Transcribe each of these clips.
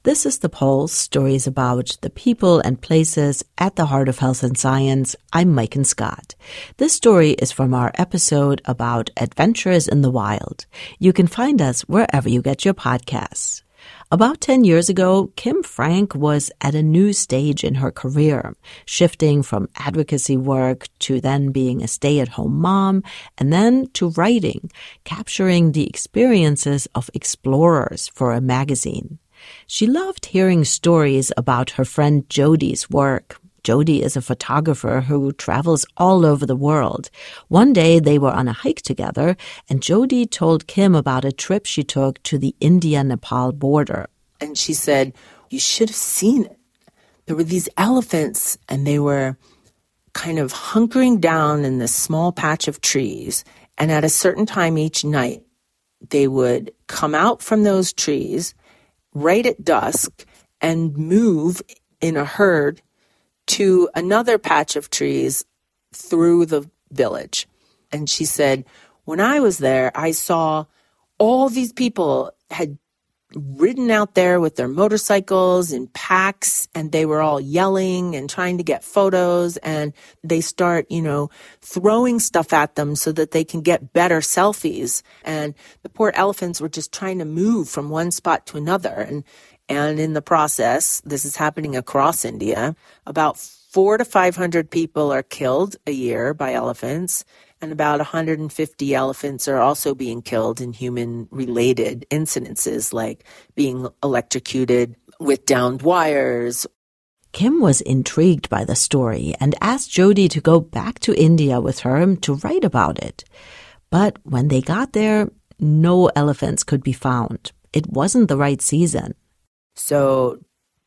This is The Pulse, stories about the people and places at the heart of health and science. I'm Maiken Scott. This story is from our episode about adventures in the wild. You can find us wherever you get your podcasts. About 10 years ago, Kim Frank was at a new stage in her career, shifting from advocacy work to then being a stay-at-home mom, and then to writing, capturing the experiences of explorers for a magazine. She loved hearing stories about her friend Jodi's work. Jodi is a photographer who travels all over the world. One day they were on a hike together, and Jodi told Kim about a trip she took to the India-Nepal border. And she said, you should have seen it. There were these elephants, and they were kind of hunkering down in this small patch of trees. And at a certain time each night, they would come out from those trees right at dusk and move in a herd to another patch of trees through the village. And she said, when I was there, I saw all these people had ridden out there with their motorcycles in packs, and they were all yelling and trying to get photos, and they start, throwing stuff at them so that they can get better selfies. And the poor elephants were just trying to move from one spot to another. And in the process, this is happening across India, about 400 to 500 people are killed a year by elephants, and about 150 elephants are also being killed in human-related incidences, like being electrocuted with downed wires. Kim was intrigued by the story and asked Jodi to go back to India with her to write about it. But when they got there, no elephants could be found. It wasn't the right season. So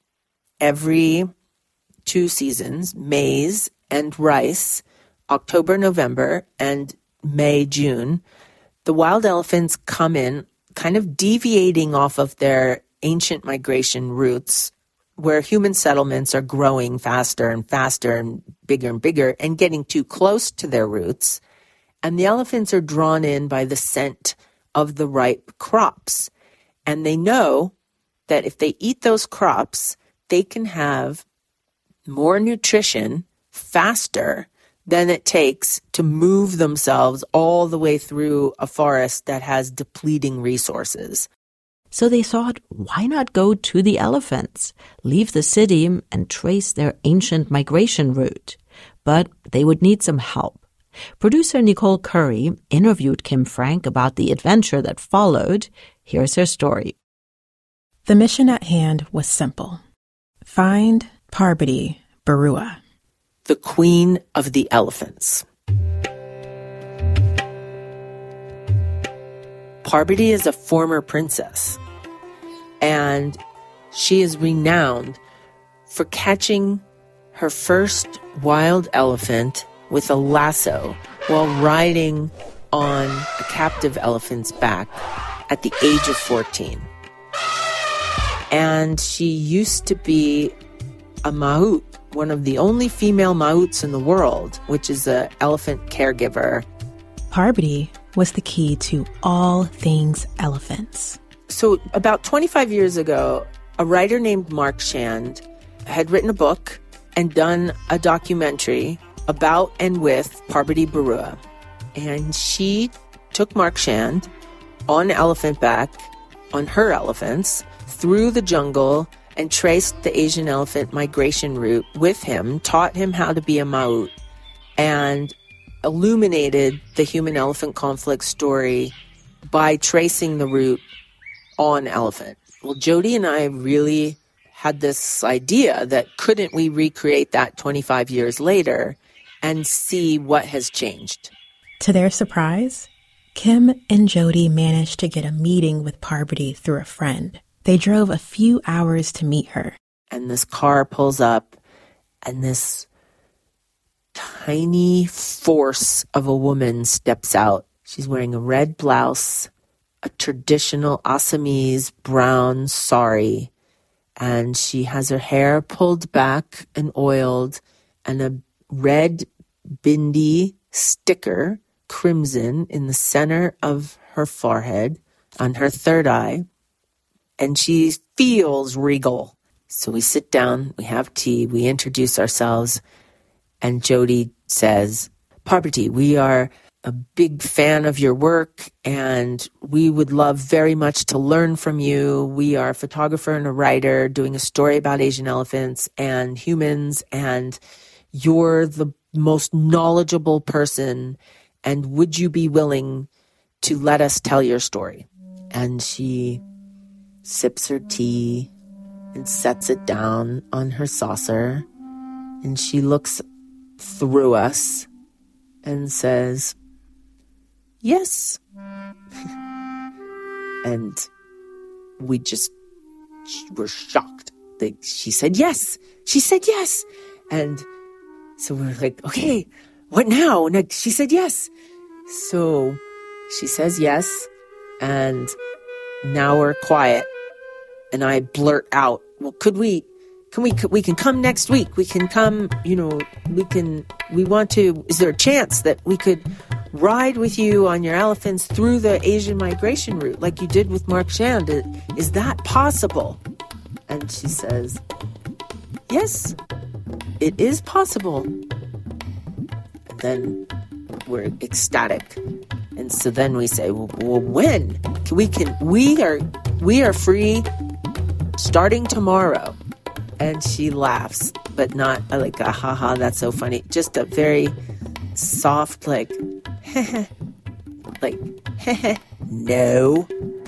every 2 seasons, maize and rice, October, November, and May, June, the wild elephants come in kind of deviating off of their ancient migration routes where human settlements are growing faster and faster and bigger and getting too close to their roots. And the elephants are drawn in by the scent of the ripe crops. And they know that if they eat those crops, they can have more nutrition faster than it takes to move themselves all the way through a forest that has depleting resources. So they thought, why not go to the elephants, leave the city, and trace their ancient migration route? But they would need some help. Producer Nicole Curry interviewed Kim Frank about the adventure that followed. Here's her story. The mission at hand was simple. Find Parvati Barua, the queen of the elephants. Parvati is a former princess, and she is renowned for catching her first wild elephant with a lasso while riding on a captive elephant's back at the age of 14. And she used to be a mahout, one of the only female mahouts in the world, which is an elephant caregiver. Parvati was the key to all things elephants. So about 25 years ago, a writer named Mark Shand had written a book and done a documentary about and with Parvati Barua. And she took Mark Shand on elephant back, on her elephants, through the jungle and traced the Asian elephant migration route with him, taught him how to be a mahout, and illuminated the human-elephant conflict story by tracing the route on elephant. Well, Jodi and I really had this idea that couldn't we recreate that 25 years later and see what has changed? To their surprise, Kim and Jodi managed to get a meeting with Parvati through a friend. They drove a few hours to meet her. And this car pulls up, and this tiny force of a woman steps out. She's wearing a red blouse, a traditional Assamese brown sari, and she has her hair pulled back and oiled, and a red bindi sticker, crimson, in the center of her forehead, on her third eye. And she feels regal. So we sit down, we have tea, we introduce ourselves, and Jody says, Parvati, we are a big fan of your work, and we would love very much to learn from you. We are a photographer and a writer doing a story about Asian elephants and humans, and you're the most knowledgeable person, and would you be willing to let us tell your story? And she sips her tea and sets it down on her saucer, and she looks through us and says, yes. And we just were shocked. She said yes. She said yes. And so we're like, okay, what now? And she said yes. So she says yes. And now we're quiet. And I blurt out, well, we can come next week. We can come, we want to, is there a chance that we could ride with you on your elephants through the Asian migration route like you did with Mark Shand? Is that possible? And she says, yes, it is possible. And then we're ecstatic. And so then we say, well, when? We are free starting tomorrow. And she laughs, but not like a haha, that's so funny. Just a very soft, like, no.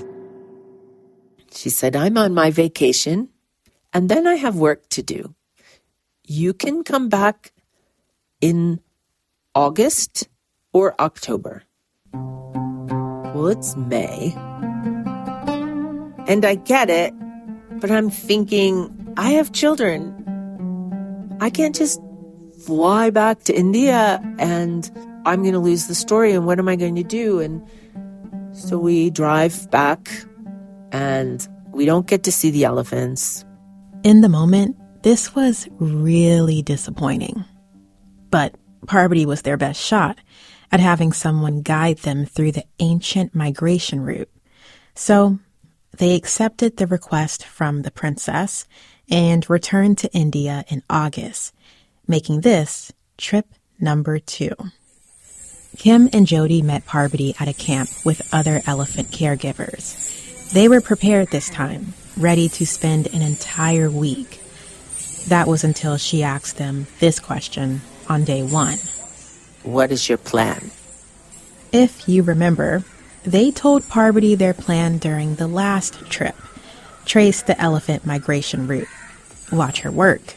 She said, I'm on my vacation, and then I have work to do. You can come back in August or October. Well, it's May. And I get it, but I'm thinking, I have children. I can't just fly back to India and I'm going to lose the story, and what am I going to do? And so we drive back and we don't get to see the elephants. In the moment, this was really disappointing. But Parvati was their best shot at having someone guide them through the ancient migration route. So they accepted the request from the princess and returned to India in August, making this trip number 2. Kim and Jody met Parvati at a camp with other elephant caregivers. They were prepared this time, ready to spend an entire week. That was until she asked them this question on day 1. What is your plan? If you remember, they told Parvati their plan during the last trip. Trace the elephant migration route. Watch her work.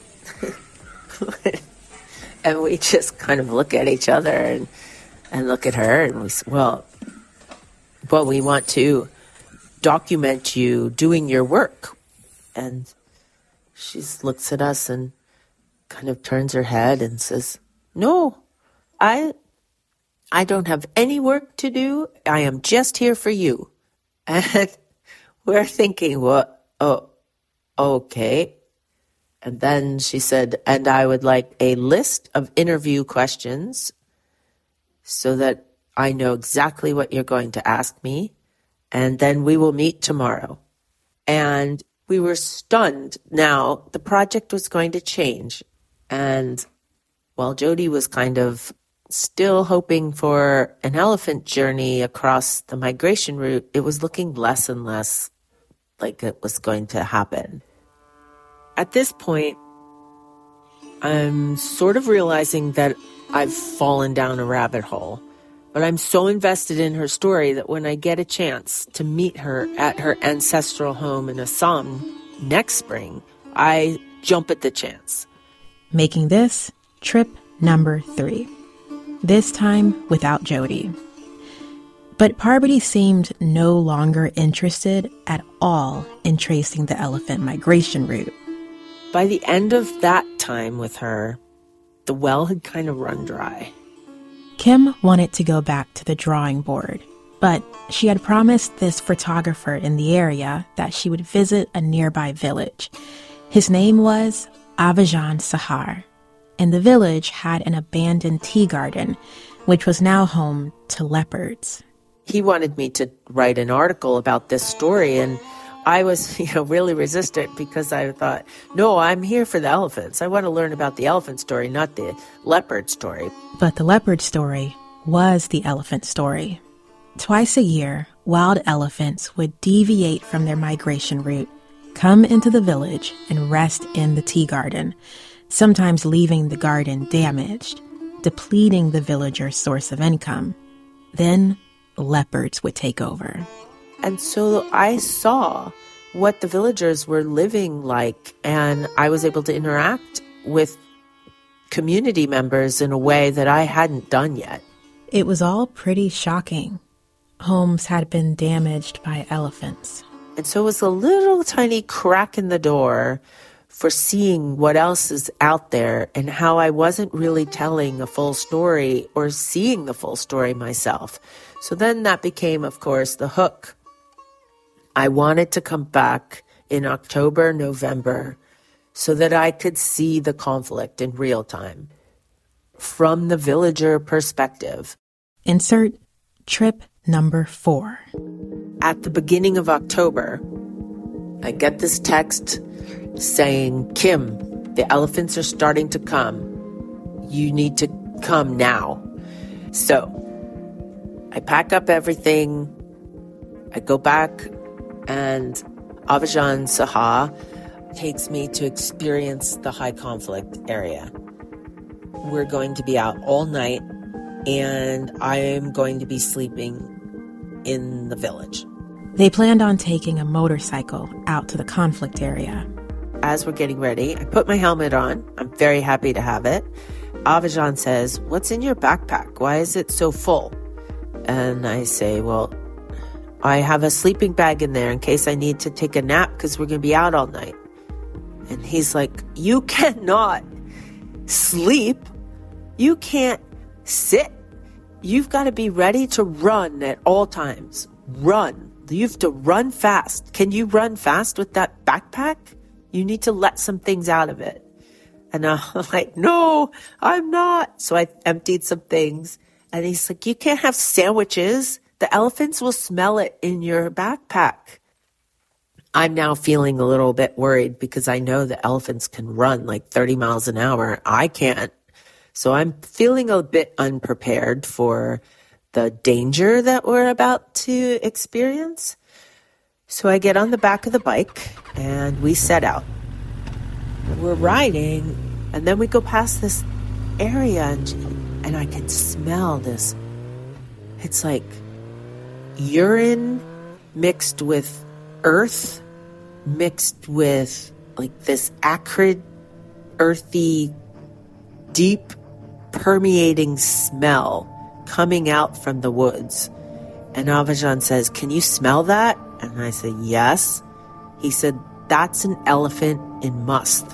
And we just kind of look at each other and look at her and we say, well, we want to document you doing your work. And she looks at us and kind of turns her head and says, no, I don't have any work to do. I am just here for you. And we're thinking, well, oh, okay. And then she said, and I would like a list of interview questions so that I know exactly what you're going to ask me. And then we will meet tomorrow. And we were stunned. Now, the project was going to change. And while Jody was kind of still hoping for an elephant journey across the migration route, it was looking less and less like it was going to happen. At this point, I'm sort of realizing that I've fallen down a rabbit hole, but I'm so invested in her story that when I get a chance to meet her at her ancestral home in Assam next spring, I jump at the chance. Making this trip number 3. This time without Jody. But Parvati seemed no longer interested at all in tracing the elephant migration route. By the end of that time with her, the well had kind of run dry. Kim wanted to go back to the drawing board, but she had promised this photographer in the area that she would visit a nearby village. His name was Avajan Sahar, and the village had an abandoned tea garden, which was now home to leopards. He wanted me to write an article about this story, and I was, really resistant because I thought, no, I'm here for the elephants. I want to learn about the elephant story, not the leopard story. But the leopard story was the elephant story. Twice a year, wild elephants would deviate from their migration route, come into the village, and rest in the tea garden, sometimes leaving the garden damaged, depleting the villagers' source of income. Then leopards would take over. And so I saw what the villagers were living like, and I was able to interact with community members in a way that I hadn't done yet. It was all pretty shocking. Homes had been damaged by elephants. And so it was a little tiny crack in the door for seeing what else is out there and how I wasn't really telling a full story or seeing the full story myself. So then that became, of course, the hook. I wanted to come back in October, November, so that I could see the conflict in real time from the villager perspective. Insert trip number 4. At the beginning of October, I get this text saying, Kim, the elephants are starting to come. You need to come now. So I pack up everything. I go back, and Avajan Saha takes me to experience the high conflict area. We're going to be out all night, and I am going to be sleeping in the village. They planned on taking a motorcycle out to the conflict area. As we're getting ready, I put my helmet on. I'm very happy to have it. Avajan says, what's in your backpack? Why is it so full? And I say, well, I have a sleeping bag in there in case I need to take a nap because we're going to be out all night. And he's like, you cannot sleep. You can't sit. You've got to be ready to run at all times. Run. You have to run fast. Can you run fast with that backpack? You need to let some things out of it. And I'm like, no, I'm not. So I emptied some things. And he's like, you can't have sandwiches. The elephants will smell it in your backpack. I'm now feeling a little bit worried because I know the elephants can run like 30 miles an hour. I can't. So I'm feeling a bit unprepared for the danger that we're about to experience. So I get on the back of the bike and we set out. We're riding, and then we go past this area and I can smell this. It's like urine mixed with earth, mixed with like this acrid, earthy, deep, permeating smell coming out from the woods. And Avajan says, can you smell that? And I said, yes. He said, that's an elephant in must.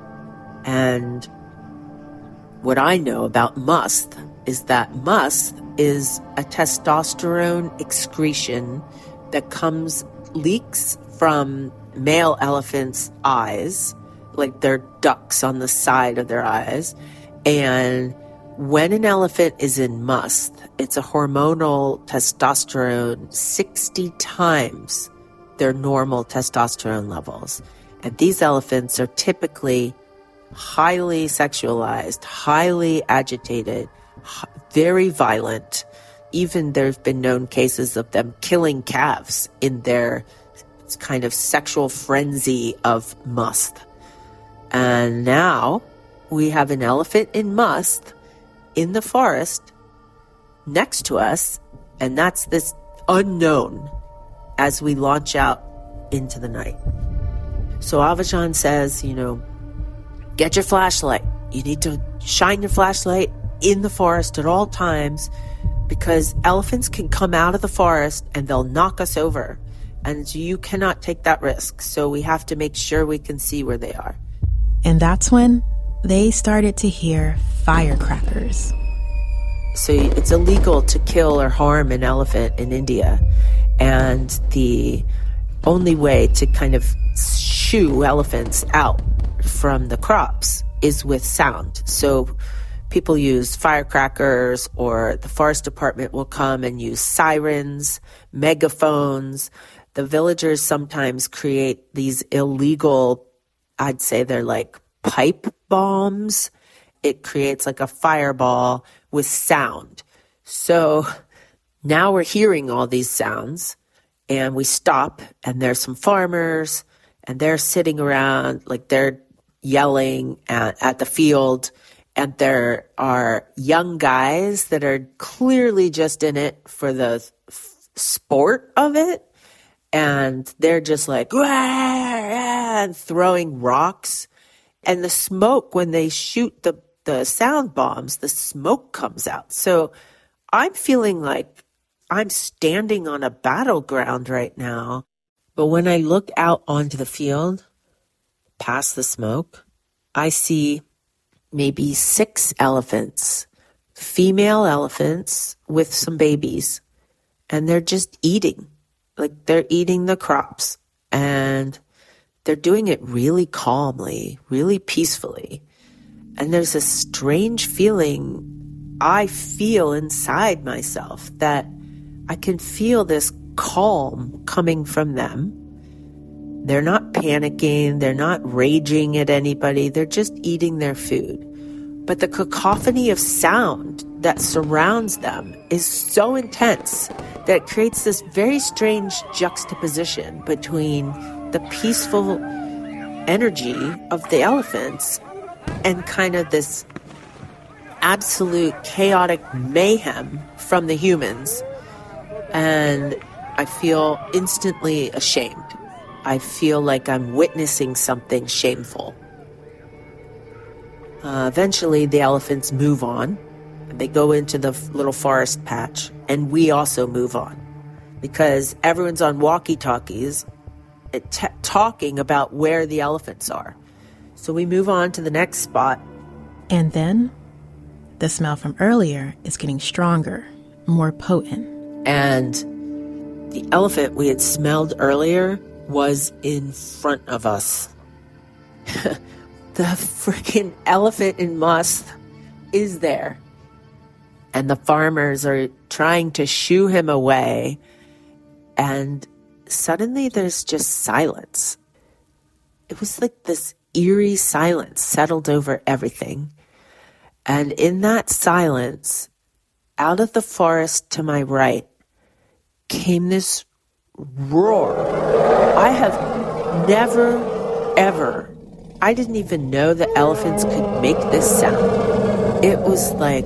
And what I know about must is that must is a testosterone excretion that leaks from male elephants' eyes, like their ducts on the side of their eyes. And when an elephant is in must, it's a hormonal testosterone 60 times their normal testosterone levels. And these elephants are typically highly sexualized, highly agitated, very violent. Even there have been known cases of them killing calves in their kind of sexual frenzy of must. And now we have an elephant in must in the forest next to us, and that's this unknown as we launch out into the night. So Avajan says, get your flashlight. You need to shine your flashlight in the forest at all times because elephants can come out of the forest and they'll knock us over. And you cannot take that risk. So we have to make sure we can see where they are. And that's when they started to hear firecrackers. So it's illegal to kill or harm an elephant in India. And the only way to kind of shoo elephants out from the crops is with sound. So people use firecrackers, or the forest department will come and use sirens, megaphones. the villagers sometimes create these illegal, I'd say they're like pipe bombs. It creates like a fireball with sound. So now we're hearing all these sounds, and we stop, and there's some farmers, and they're sitting around, like they're yelling at the field, and there are young guys that are clearly just in it for the sport of it, and they're just like, "Wah!" and throwing rocks, and the smoke, when they shoot the sound bombs, the smoke comes out. So I'm feeling like I'm standing on a battleground right now. But when I look out onto the field, past the smoke, I see maybe 6 elephants, female elephants with some babies. And they're just eating. Like they're eating the crops. And they're doing it really calmly, really peacefully. And there's a strange feeling I feel inside myself that I can feel this calm coming from them. They're not panicking. They're not raging at anybody. They're just eating their food. But the cacophony of sound that surrounds them is so intense that it creates this very strange juxtaposition between the peaceful energy of the elephants and kind of this absolute chaotic mayhem from the humans. And I feel instantly ashamed. I feel like I'm witnessing something shameful. Eventually, the elephants move on. They go into the little forest patch, and we also move on because everyone's on walkie-talkies talking about where the elephants are. So we move on to the next spot. And then the smell from earlier is getting stronger, more potent. And the elephant we had smelled earlier was in front of us. The freaking elephant in Must is there. And the farmers are trying to shoo him away. And suddenly there's just silence. It was like this eerie silence settled over everything. And in that silence, out of the forest to my right, came this roar. I have never, ever, I didn't even know that elephants could make this sound. It was like,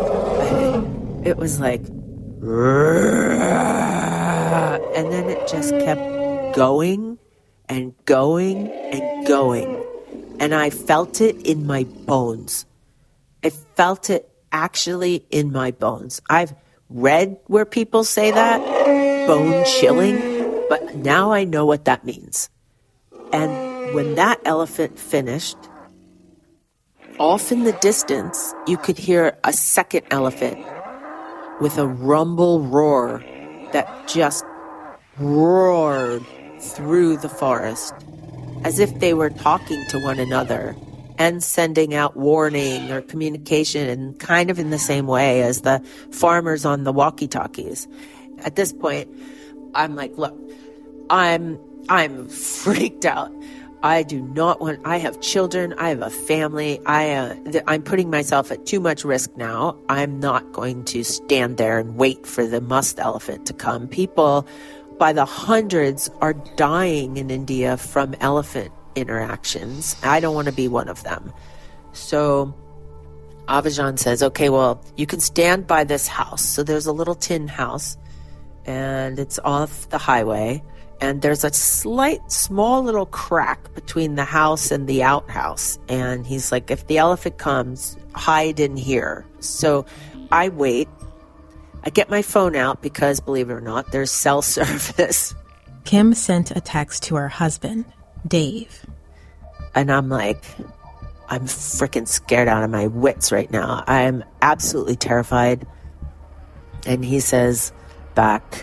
and then it just kept going and going and going. And I felt it in my bones. I felt it actually in my bones. I've read where people say that, bone chilling, but now I know what that means. And when that elephant finished, off in the distance, you could hear a second elephant with a rumble roar that just roared through the forest as if they were talking to one another and sending out warning or communication, and kind of in the same way as the farmers on the walkie-talkies. At this point, I'm like, look, I'm freaked out. I do not want, I have children, I have a family, I'm putting myself at too much risk now. I'm not going to stand there and wait for the Must elephant to come. People by the hundreds are dying in India from elephant interactions. I don't want to be one of them. So Avajan says, okay, well, you can stand by this house. So there's a little tin house, and it's off the highway. And there's a small little crack between the house and the outhouse. And he's like, if the elephant comes, hide in here. So I wait. I get my phone out because, believe it or not, there's cell service. Kim sent a text to her husband, Dave. And I'm like, I'm freaking scared out of my wits right now. I'm absolutely terrified. And he says back,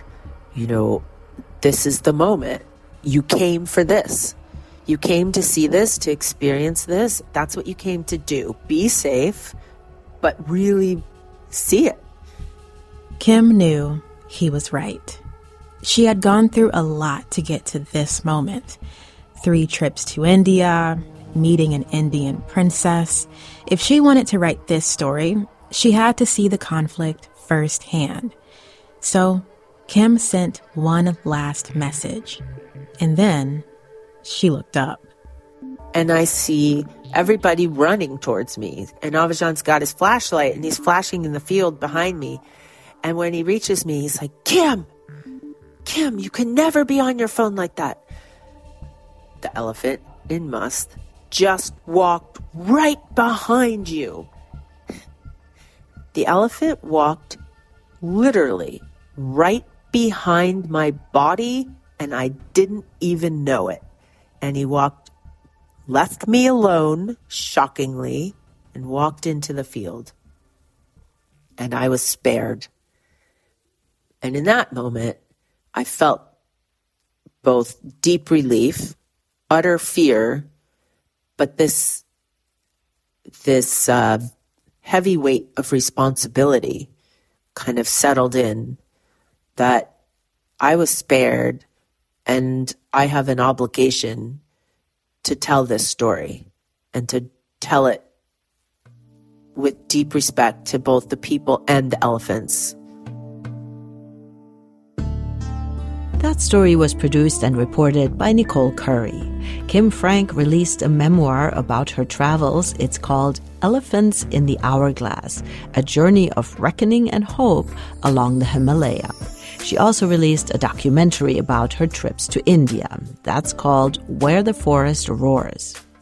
this is the moment. You came for this. You came to see this, to experience this. That's what you came to do. Be safe, but really see it. Kim knew he was right. She had gone through a lot to get to this moment. 3 trips to India, meeting an Indian princess. If she wanted to write this story, she had to see the conflict firsthand. So Kim sent one last message, and then she looked up. And I see everybody running towards me. And Avajan's got his flashlight, and he's flashing in the field behind me. And when he reaches me, he's like, Kim, you can never be on your phone like that. The elephant in Must just walked right behind you. The elephant walked literally right behind my body, and I didn't even know it. And he left me alone, shockingly, and walked into the field. And I was spared. And in that moment, I felt both deep relief, utter fear, but this heavy weight of responsibility kind of settled in, that I was spared and I have an obligation to tell this story and to tell it with deep respect to both the people and the elephants. That story was produced and reported by Nicole Curry. Kim Frank released a memoir about her travels. It's called Elephants in the Hourglass, a journey of reckoning and hope along the Himalaya. She also released a documentary about her trips to India. That's called Where the Forest Roars.